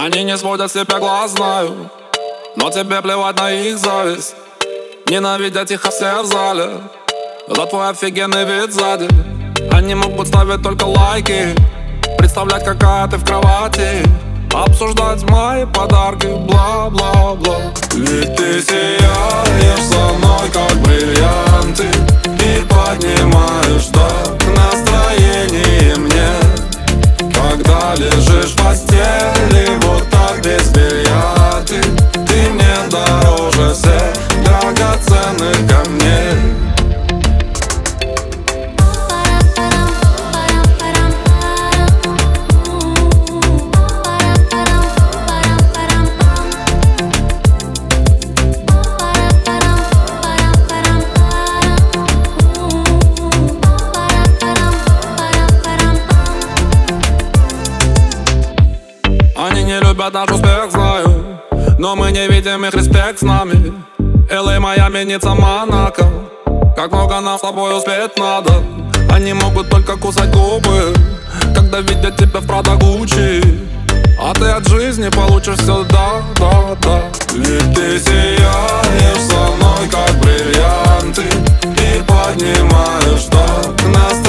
Они не сводят с тебя глаз, знаю, но тебе плевать на их зависть. Ненавидят их все в зале за твой офигенный вид сзади. Они могут ставить только лайки, представлять, какая ты в кровати, обсуждать мои подарки, бла-бла-бла. Ведь ты сияешь со мной, как бриллианты, и поднимаешь так настроение мне. Когда лежишь в постели, вот так без белья, ты мне дороже всех драгоценных камней. Они не любят наш успех, знаю, но мы не видим их, респект с нами. LA, Майами, Ницца, Монако, как много нам с тобой успеть надо. Они могут только кусать губы, когда видят тебя в Prada, Gucci, а ты от жизни получишь все, да. Ведь ты сияешь со мной, как бриллианты, и поднимаешь так нас